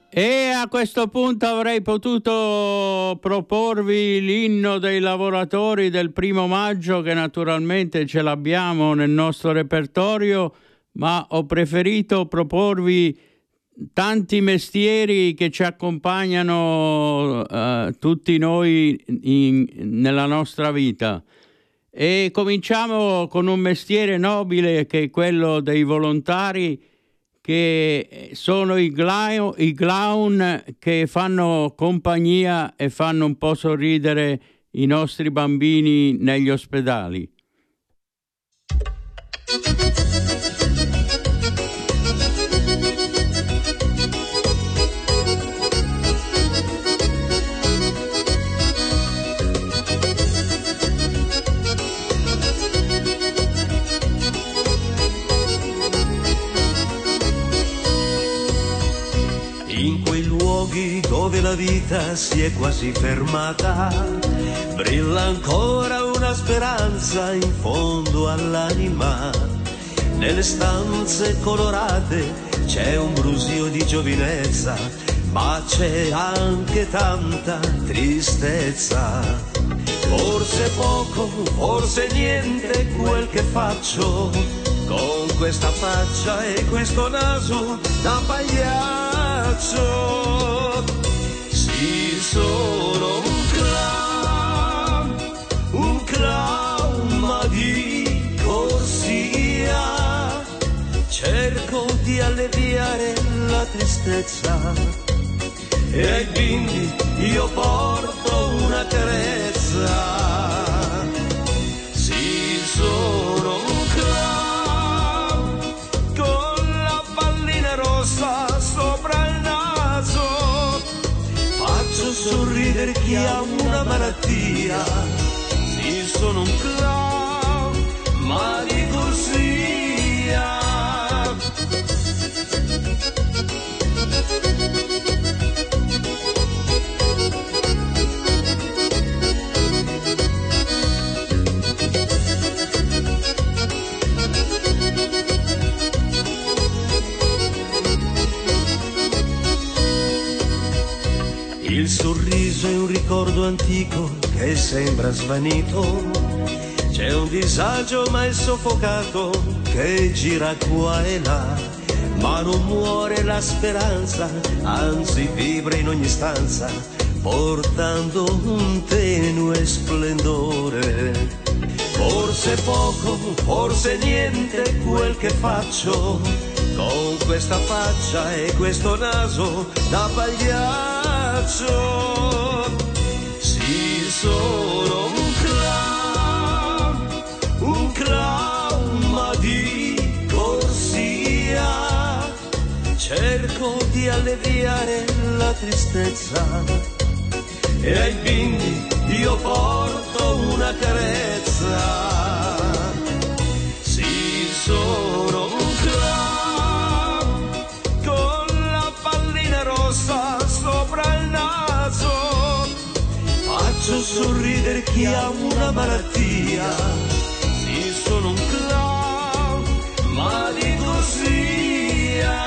E a questo punto avrei potuto proporvi l'inno dei lavoratori del 1° maggio, che naturalmente ce l'abbiamo nel nostro repertorio, ma ho preferito proporvi tanti mestieri che ci accompagnano tutti noi nella nostra vita. E cominciamo con un mestiere nobile che è quello dei volontari, che sono i clown che fanno compagnia e fanno un po' sorridere i nostri bambini negli ospedali. In quei luoghi dove la vita si è quasi fermata, brilla ancora una speranza in fondo all'anima. Nelle stanze colorate c'è un brusio di giovinezza, ma c'è anche tanta tristezza. Forse poco, forse niente quel che faccio, con questa faccia e questo naso da pagliaccio. Sì, sono un clown ma di corsia. Cerco di alleviare la tristezza e ai bimbi io porto una carezza. Sì, sono un clown con la pallina rossa sopra il naso, faccio sorridere chi ha una malattia. Sì, sono un clown ma di corsia. Il sorriso è un ricordo antico che sembra svanito. C'è un disagio mai soffocato che gira qua e là, ma non muore la speranza, anzi vibra in ogni stanza, portando un tenue splendore. Forse poco, forse niente quel che faccio, con questa faccia e questo naso da pagliaccio. Sì, sono un clown ma di corsia. Cerco di alleviare la tristezza e ai bimbi io porto una carezza. Sì, sono un clown con la pallina rossa sopra il naso, faccio sorridere chi ha una malattia. Sì, sono un clown ma di corsia.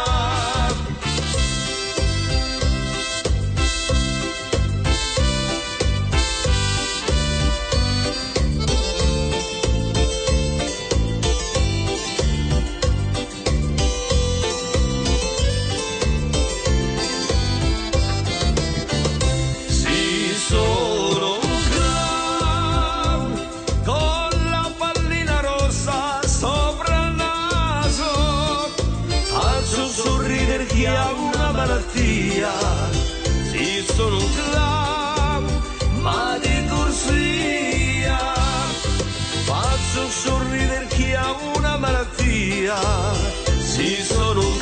Chi ha una malattia. Sì, sono un clown ma di corsia, faccio sorridere chi ha una malattia. Sì, sono un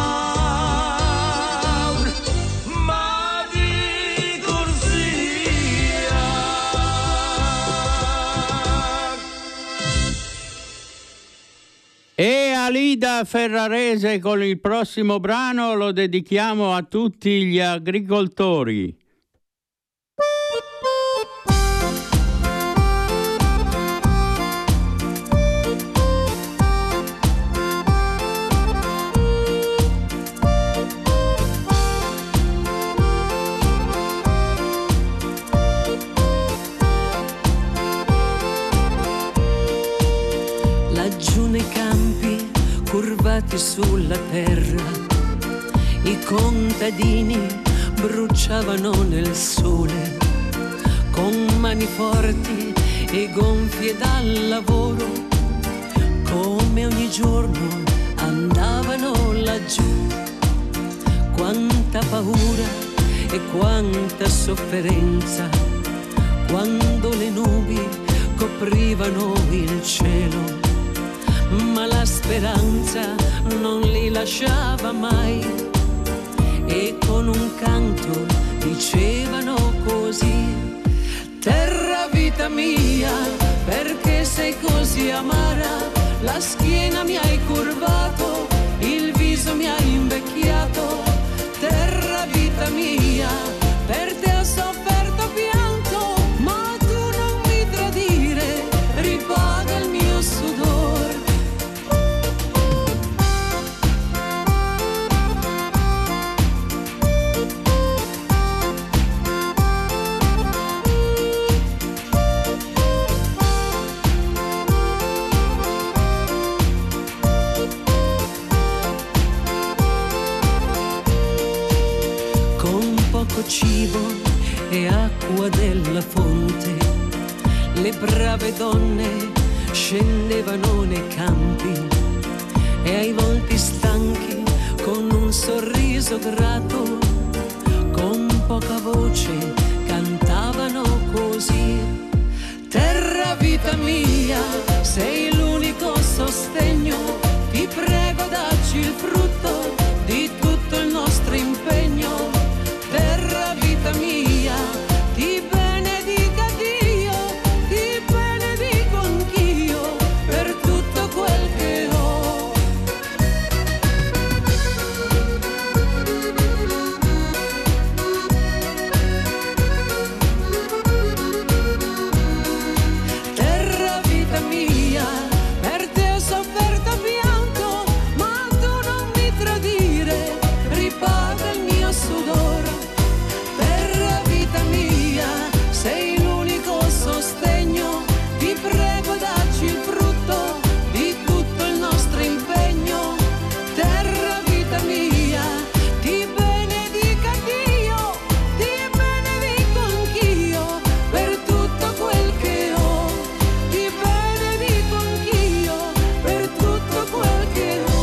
clown ma di corsia. E Alida Ferrarese con il prossimo brano lo dedichiamo a tutti gli agricoltori. sulla terra, i contadini bruciavano nel sole, con mani forti e gonfie dal lavoro, come ogni giorno andavano laggiù. Quanta paura e quanta sofferenza quando le nubi coprivano il cielo, ma la speranza non li lasciava mai e con un canto dicevano così: terra vita mia, perché sei così amara, la schiena mi hai curvato, il viso mi hai invecchiato. Terra vita mia, per te ho sofferto pianto, ma tu non mi tradire, ripaga il mio sudor. Cibo e acqua della fonte, le brave donne scendevano nei campi e ai volti stanchi con un sorriso grato, con poca voce cantavano così: terra vita mia, sei l'unico sostegno, ti prego dacci il frutto di tutto il nostro impegno. Terra vita mia, ti benedica Dio, ti benedico anch'io per tutto quel che ho. Terra vita mia, per te ho sofferto pianto, ma tu non mi tradire, ripaga il mio sudore. Sei l'unico sostegno, ti prego dacci il frutto di tutto il nostro impegno. Terra vita mia, ti benedica Dio, ti benedico anch'io per tutto quel che ho. Ti benedico anch'io per tutto quel che ho.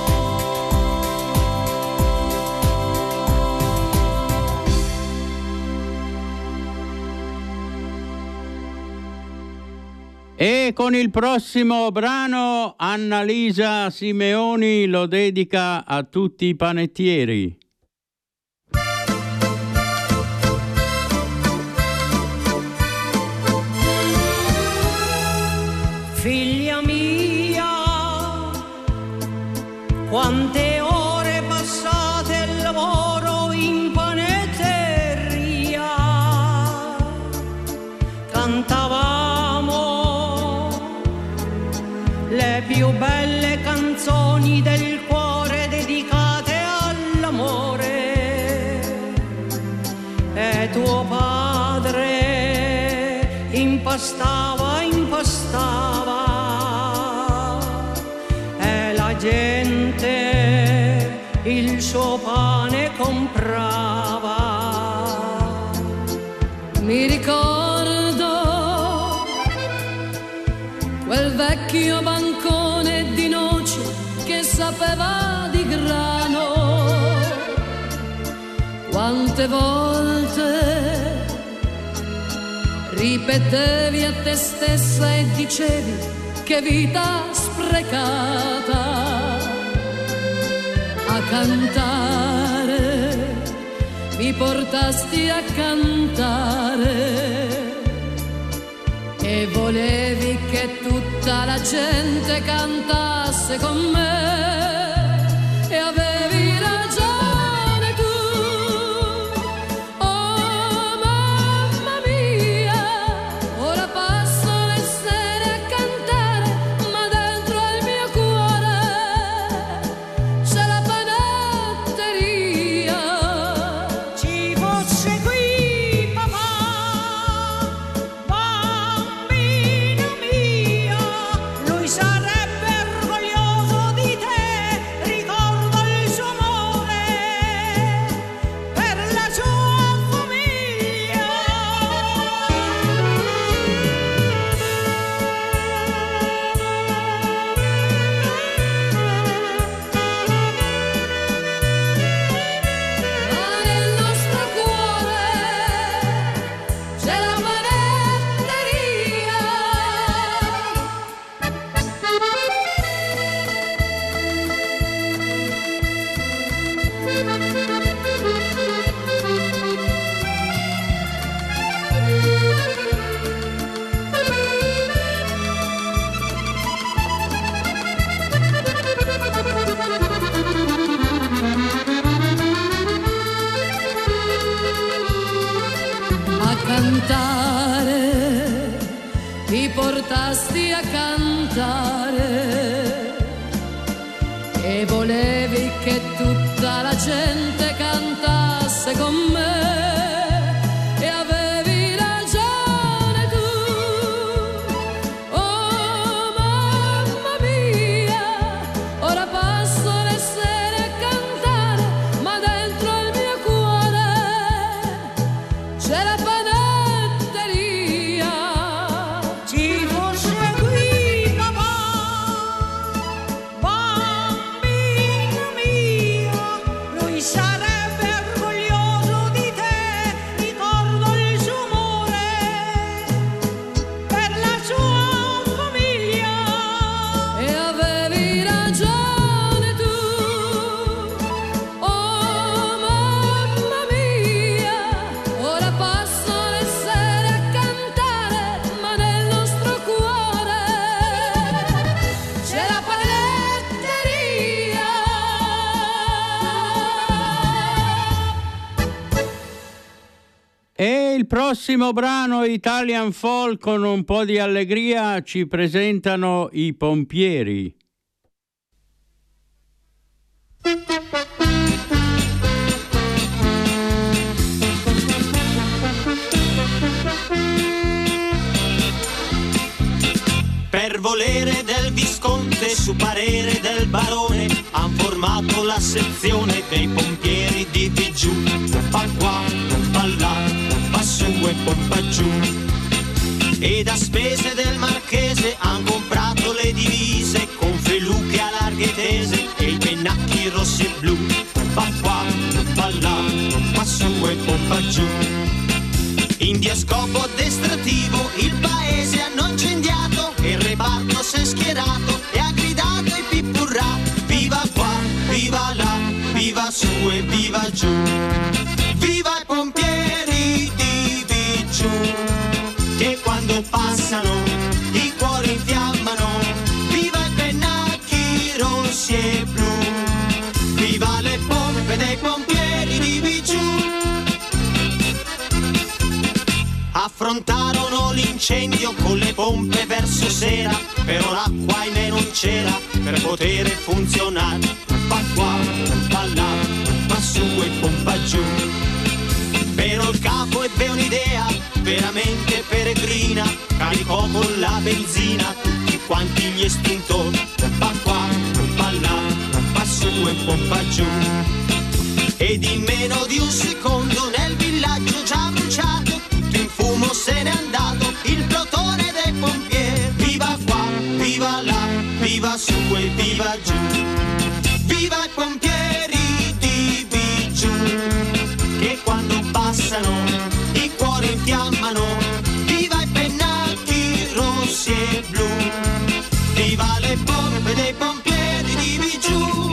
E con il prossimo brano Annalisa Simeoni lo dedica a tutti i panettieri. Figlia mia, quante ore passate al lavoro in panetteria, cantavamo le più belle canzoni del cuore dedicate all'amore, e tuo padre impastava e la gente il suo pane comprava. Mi ricordo quel vecchio bancone di noce che sapeva di grano. Quante volte ripetevi a te stessa e dicevi: che vita sprecata. A cantare mi portasti a cantare e volevi che tutta la gente cantasse con me, e avevi ragione tu. Oh mamma mia, ora passo le sere a cantare, ma dentro al mio cuore c'è la panetteria. Ci fosse qui papà, bambino mio, lui sarebbe orgoglioso di te cantare e volevi che tutta la gente cantasse con me e avevi ragione tu. Oh mamma mia, ora passo le sere a cantare, ma dentro il mio cuore c'è la panetteria. Ci fosse qui papà, bambino mio, lui sarebbe orgoglioso di te, ricordo il suo amore per la sua famiglia. E avevi ragione tu. Oh mamma mia, ora passo le sere a cantare, ma nel nostro cuore c'è la panetteria. E il prossimo brano Italian Folk, con un po' di allegria, ci presentano i Pompieri. Per volere del Visconte, su parere del barone, han formato la sezione dei pompieri di Vigiù. Pompa qua, pompa là, pompa su e pompa giù. Ed a spese del marchese han comprato le divise con feluche a larghe tese e i pennacchi rossi e blu. Pompa qua, pompa là, pompa su e pompa giù. In diascopo addestrativo il paese hanno incendiato e il reparto si è schierato e ha gridato i pippurrà: viva qua, viva là, viva su e viva giù. Viva i pompieri di Vigiù, che quando passano i cuori infiammano. Viva i pennacchi rossi e blu, viva le pompe dei pompieri di Vigiù. Affrontarono l'incendio con le pompe verso sera, però l'acqua ahimè non c'era per poter funzionare. Pompa qua, pompa là, pompa su e pompa giù. Però il capo ebbe un'idea veramente peregrina, caricò con la benzina tutti quanti gli estintori. Pompa qua, pompa là, pompa su e pompa giù. Ed in meno di un secondo nel villaggio già bruciato, tutto in fumo se n'è andato il plotone dei pompieri. Viva qua, viva là, viva su e viva giù. Viva i pompieri di Vigiù, che quando passano i cuori infiammano. Viva i pennacchi rossi e blu, viva le pompe dei pompieri di Vigiù.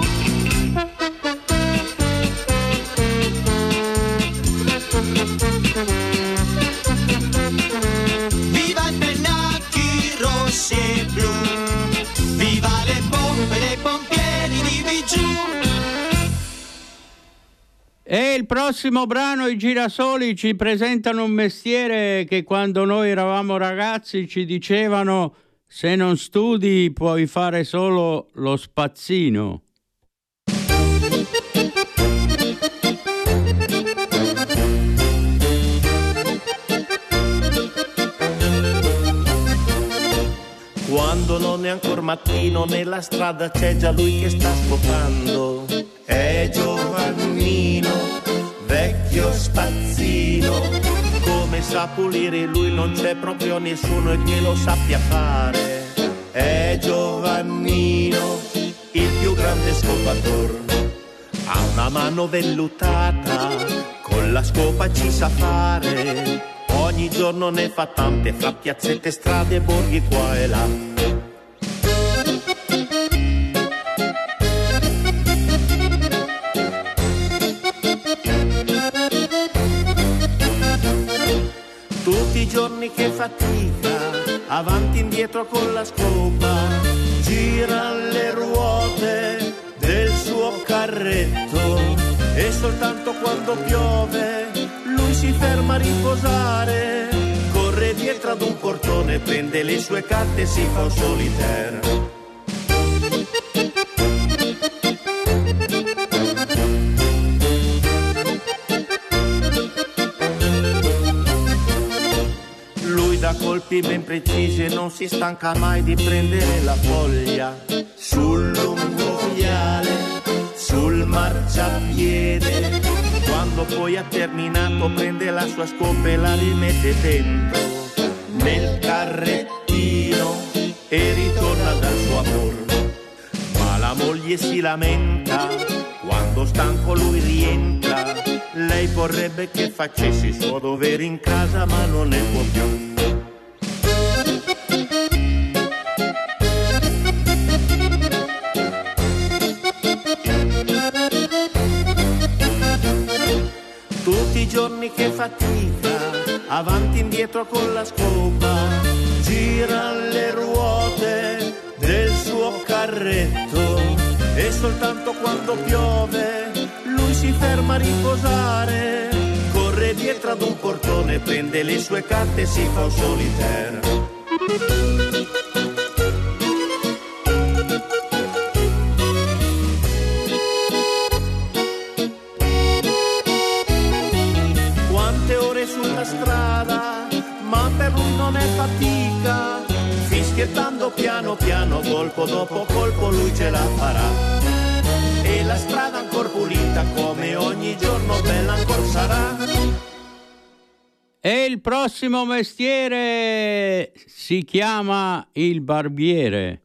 Viva i pennacchi rossi e blu, viva le pompe dei pompieri di Vigiù. E il prossimo brano, i Girasoli, ci presentano un mestiere che quando noi eravamo ragazzi ci dicevano: se non studi puoi fare solo lo spazzino. Quando non è ancora mattino nella strada c'è già lui che sta sbocando. È Giovannino, vecchio spazzino. Come sa pulire lui non c'è proprio nessuno che lo sappia fare. È Giovannino, il più grande scopator. Ha una mano vellutata, con la scopa ci sa fare. Ogni giorno ne fa tante fra piazzette, strade e borghi qua e là. Tutti i giorni che fatica, avanti e indietro con la scopa, gira le ruote del suo carretto e soltanto quando piove lui si ferma a riposare, corre dietro dietro ad un portone, prende le sue carte e si fa un solitaire. Da colpi ben precisi e non si stanca mai di prendere la foglia sul lungo viale, sul marciapiede. Quando poi ha terminato prende la sua scopa e la rimette dentro nel carrettino e ritorna dal suo amor. Ma la moglie si lamenta quando stanco lui rientra. Lei vorrebbe che facesse il suo dovere in casa ma non ne può più. Tutti i giorni che fatica, avanti e indietro con la scopa, gira le ruote del suo carretto e soltanto quando piove lui si ferma a riposare, corre dietro ad un portone, prende le sue carte e si fa un solitaire. Sulla strada, ma per lui non è fatica, fischiettando piano piano, colpo dopo colpo lui ce la farà. E la strada ancor pulita come ogni giorno bella ancor sarà. E il prossimo mestiere si chiama il barbiere.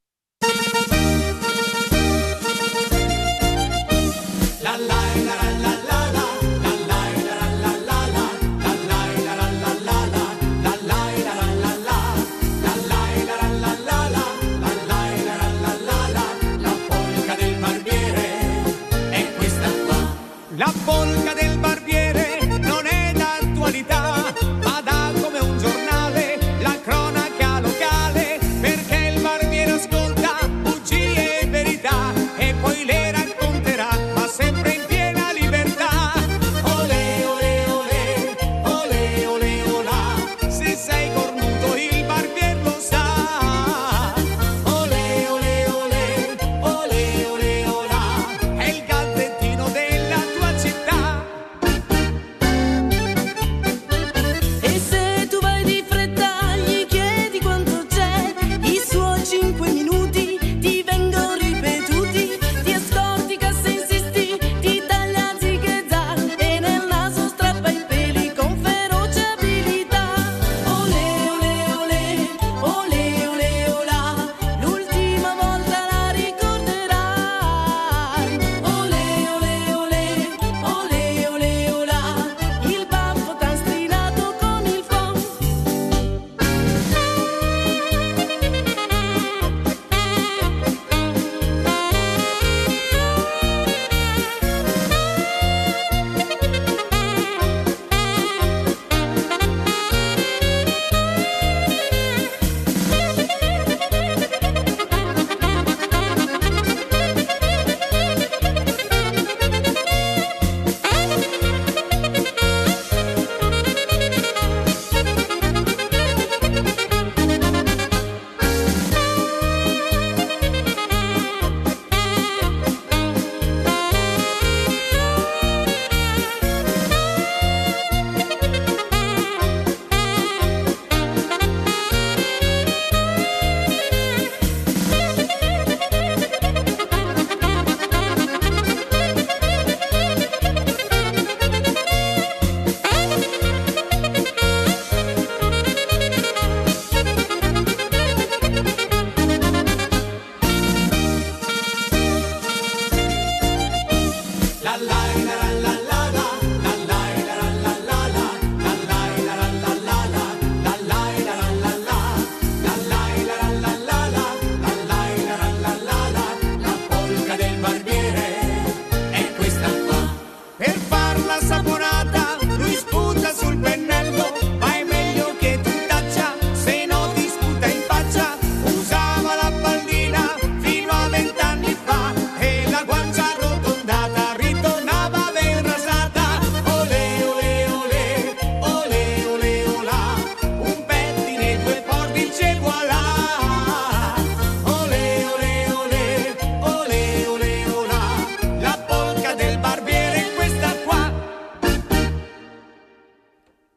La polca del barbiere non è d'attualità, ma dà come un giornale la cronaca locale, perché il barbiere ascolta bugie e verità e poi le racconterà, ma sempre in piena libertà. Olè, olè, olè, olè, olè, olà, se sei cornuto il barbiere lo sa. Olè, olè, olè, olè, olè, olà, è il gazzettino della città. E se tu vai di fretta gli chiedi quanto c'è, i suoi 5 minuti ti vengono ripetuti, ti ascolti se insisti, ti taglia zigzag e nel naso strappa i peli con feroce abilità. Olè, olè, olè, olè, olè, olà, l'ultima volta la ricorderai. Olè, olè, olè, olè, olè, olà, il baffo t'ha strilato con il phon.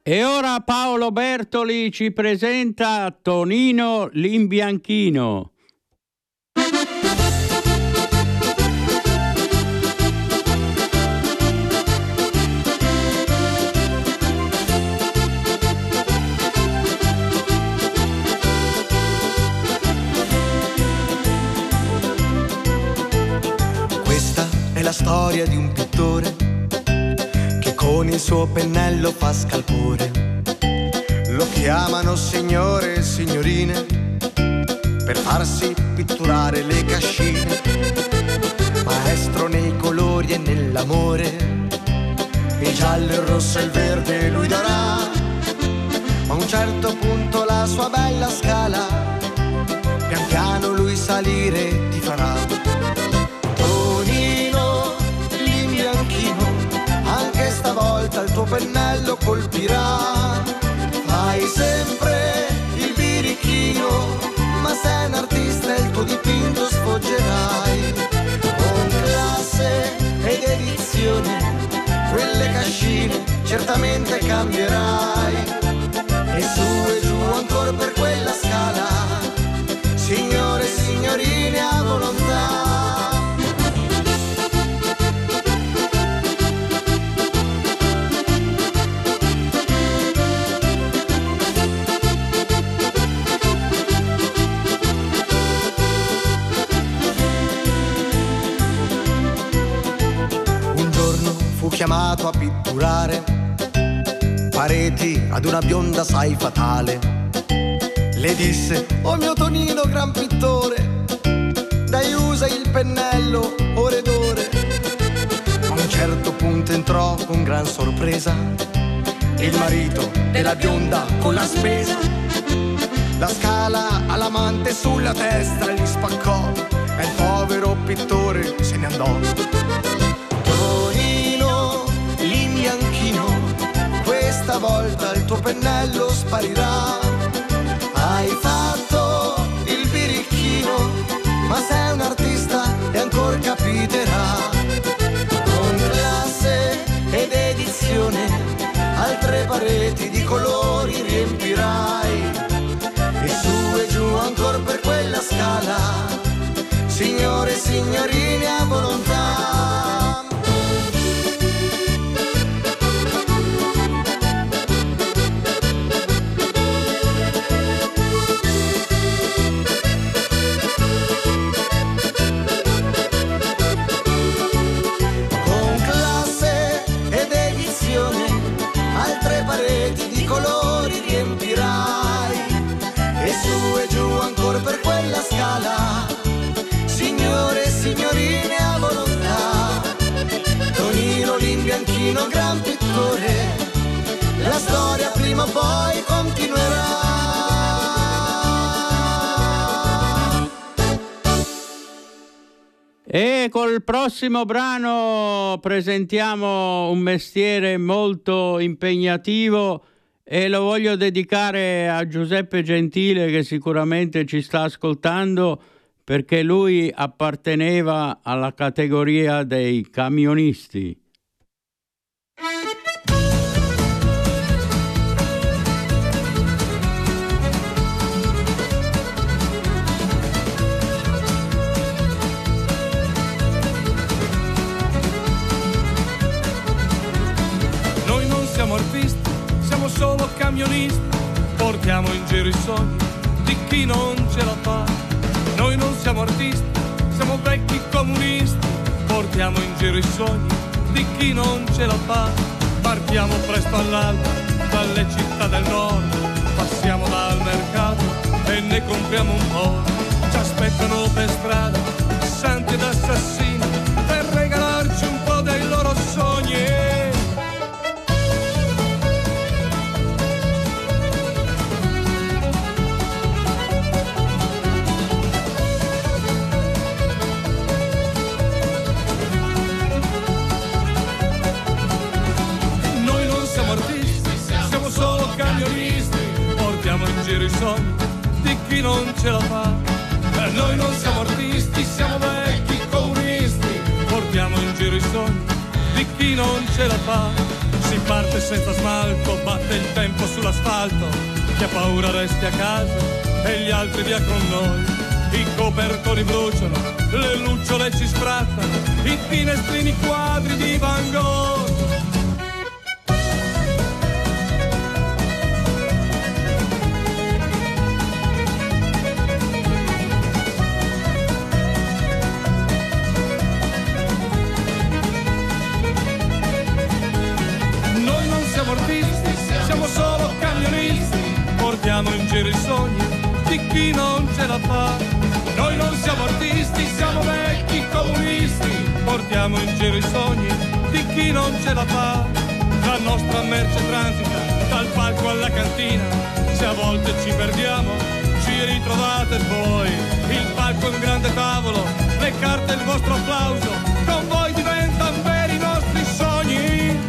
E ora Paolo Bertoli ci presenta Tonino l'Imbianchino. Questa è la storia di un pittore che con il suo pennello fa scalpore. Lo chiamano signore e signorine per farsi pitturare le cascine. Maestro nei colori e nell'amore, il giallo, il rosso e il verde lui darà. Ma a un certo punto la sua bella scala pian piano lui salire ti farà. Tonino l'imbianchino, anche stavolta il tuo pennello colpirà. Fai sempre il birichino, ma sei un artista e il tuo dipinto sfoggerai. Con classe ed edizione quelle cascine certamente cambierai. E su e giù ancora per quella scala, signore e signorine a volontà. Un giorno fu chiamato a pitturare pareti ad una bionda sai fatale. Le disse: oh mio Tonino gran pittore, dai usa il pennello ore ed ore. A un certo punto entrò con gran sorpresa il marito della bionda con la spesa. La scala all'amante sulla testa gli spaccò e il povero pittore se ne andò. Tonino l'imbianchino, questa volta il tuo pennello sparirà. Hai fatto il birichino, ma sei un artista e ancora capiterà. Con classe ed edizione altre pareti di colori riempirai. E su e giù ancora per quella scala, signore e signorine a volontà. Per quella scala, signore e signorine a volontà. Tonino l'imbianchino, gran pittore, la storia prima o poi continuerà. E col prossimo brano presentiamo un mestiere molto impegnativo e lo voglio dedicare a Giuseppe Gentile, che sicuramente ci sta ascoltando, perché lui apparteneva alla categoria dei camionisti. Noi non siamo artisti, siamo solo camionisti, portiamo in giro i sogni di chi non ce la fa. Noi non siamo artisti, siamo vecchi comunisti, portiamo in giro i sogni di chi non ce la fa. Partiamo presto all'alba dalle città del nord, passiamo dal mercato e ne compriamo un po'. Ci aspettano per strada santi ed assassini per regalarci un po' dei loro sogni. I sogni di chi non ce la fa. Noi non siamo artisti, siamo vecchi comunisti, portiamo in giro i sogni di chi non ce la fa. Si parte senza smalto, batte il tempo sull'asfalto, chi ha paura resti a casa e gli altri via con noi. I copertori bruciano, le lucciole ci sprattano, i finestrini quadri di Van Gogh. Noi non siamo artisti, siamo solo camionisti, portiamo in giro i sogni di chi non ce la fa. Noi non siamo artisti, siamo vecchi comunisti, portiamo in giro i sogni di chi non ce la fa. La nostra merce transita dal palco alla cantina, se a volte ci perdiamo ci ritrovate voi. Il palco è un grande tavolo, le carte e il vostro applauso, con voi diventano veri i nostri sogni.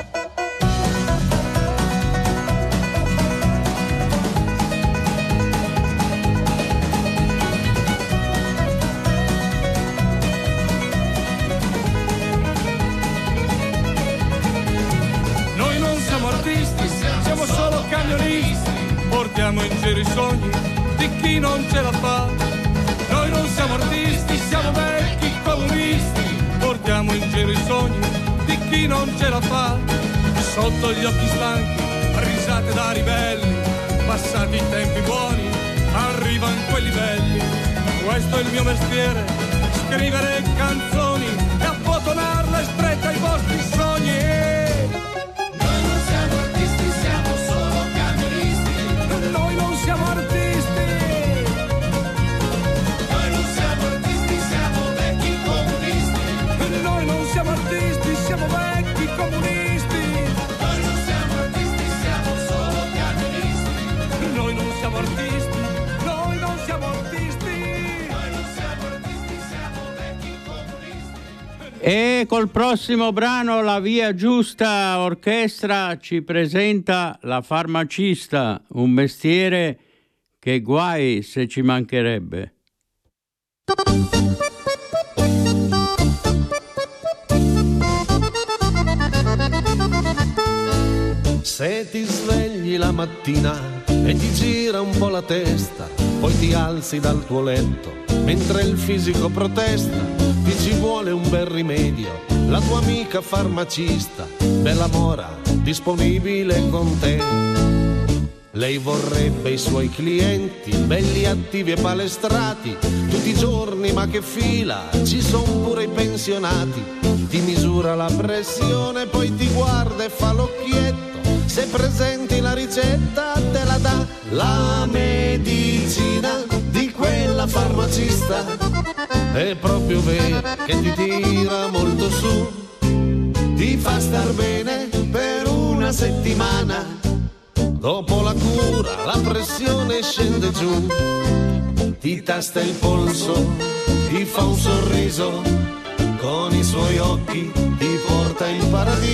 Siamo solo camionisti, portiamo in giro i sogni di chi non ce la fa. Noi non siamo artisti, siamo vecchi comunisti, portiamo in giro i sogni di chi non ce la fa. Sotto gli occhi stanchi, risate da ribelli, passati i tempi buoni, arrivano quelli belli. Questo è il mio mestiere, scrivere canzoni e abbottonarle strette ai vostri sogni. Siamo artisti. Noi non siamo artisti, siamo vecchi comunisti. Noi non siamo artisti, siamo vecchi comunisti. Noi non siamo artisti, siamo solo camionisti. Noi non siamo artisti, noi non siamo artisti. Noi non siamo artisti, siamo vecchi comunisti. E col prossimo brano la Via Giusta Orchestra ci presenta La farmacista, un mestiere che guai se ci mancherebbe. Se ti svegli la mattina e ti gira un po' la testa, poi ti alzi dal tuo letto mentre il fisico protesta, ti ci vuole un bel rimedio, la tua amica farmacista, bella mora, disponibile con te. Lei vorrebbe i suoi clienti belli, attivi e palestrati tutti i giorni, ma che fila, ci son pure i pensionati. Ti misura la pressione, poi ti guarda e fa l'occhietto, se presenti la ricetta te la dà. La medicina di quella farmacista è proprio vero che ti tira molto su, ti fa star bene per una settimana. Dopo la cura la pressione scende giù, ti tasta il polso, ti fa un sorriso, con i suoi occhi ti porta in paradiso.